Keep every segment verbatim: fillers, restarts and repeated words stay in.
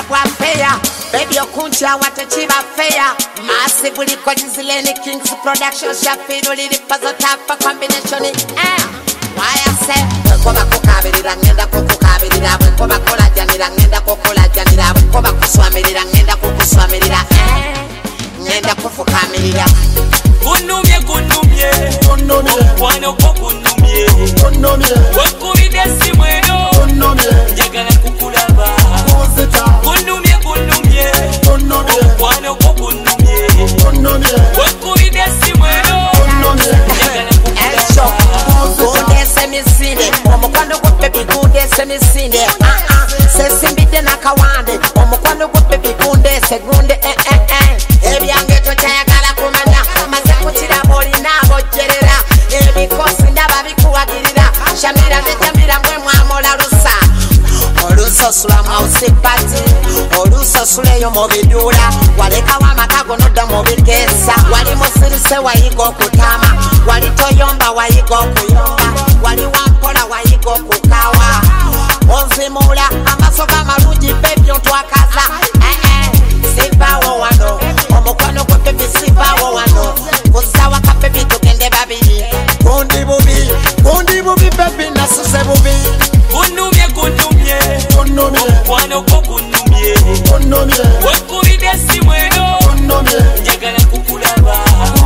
kwa fair. Baby okuncha watachiba fair. Massive with the Kings production shop in the puzzle tap for combination. Eh. Why I say Koba kukabirira ngenda kukukabirira bwe koba kola janira ngenda kukola janira bwe koba kuswamirira ngenda kukuswamirira eh ngenda kufukamirira kunumye kunumye kunumye wano ko kunumye kunumye wakubide simweno kunumye njagala kukulaba kunumye kunumye kunumye wano ko kunumye kunumye wakubide simweno kunumye njagala kukulaba semisinde omukwano gwa baby gunde semisinde ah ah sesimbide nakawande omukwano gwa baby gunde segunde eh eh eh ebyange tokyayagala kumanya amaze kukiraba olina abojjerera ebikosi ndaba bikuwagirira shamira ne jamira mwe mwamola lusa olusosula mausipati olusosuleyo mu bidula walekawo amakago nodda mu bikeesa wali musirise wayiga okutama wali toyomba wayiga okuyomba wali wampola wayiga okukawa onzimula amaaso g'amalungi bebi ontwakaza eh sivaawo wano omukwano gwa bebi sivaawo wano kusawa ka bebi tugende babiri gundi bubi gundi bubi bebi nasuse bubi kunumye kunumye kunumye omukwano gwo kunumye kunumye wakubide simweno kunumye njagala kukulaba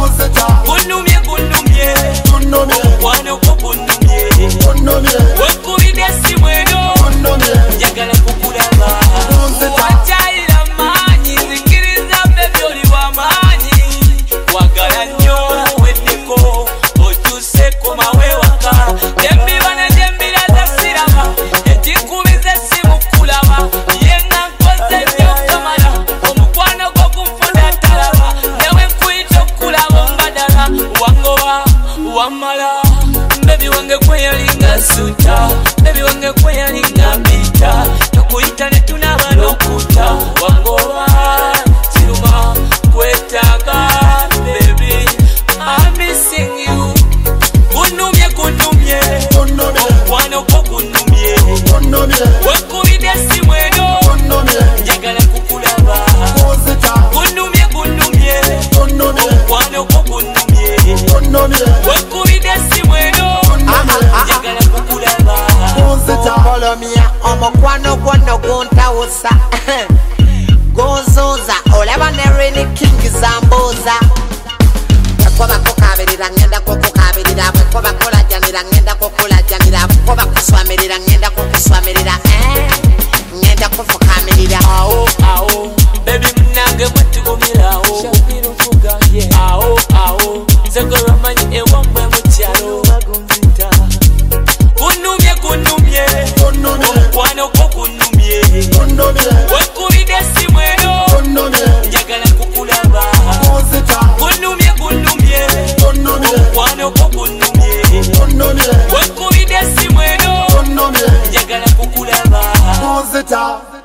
kunumye kunumye kunumye omukwano gwo kunumye kunumye wakubide simweno kunumye njagala kukulaba wakyayira maanyi zingiriza bebi oli w'amaanyi wagala nnyo weddeko okyuse komawe waka embibana gyembira zasiraba ekikubiza essimu kulaba yenga nkoze nnyo kamala omukwano gwo kunfuna talaba newe nkuyita okulaba ombadala wangoba wamala bebi wange kweyalinga suta bebi wange kweyalinga mbita tokuyita netunaba n'okuta wangoba kiruma kwetaaga bebi I'm missing you kunumye kunumye omukwano gwo kunumye wakubide simweno njagala kukulaba kunumye kunumye omukwano gwo kunumye wakubide simweno njagala kukulaba omolomya omukwano gwono guntawusa gunzuuza olaba ne Rainy King zambuuza koba kukabirira ngenda kukukabirira bwe koba kolajanira ngenda kukulajanira bwe koba kuswamirira ngenda kukuswamirira eh ngenda kufukamirira awo awo baby mnange mutugumirawo shapiro fuganye awo awo nzagora manyi ewamwe mukyalo bagunzita kunumye kunumye omukwano gwo kunumye wakubide simweno njagala kukulaba kunumye kunumye omukwano gwo kunumye wakubide simweno njagala kukulaba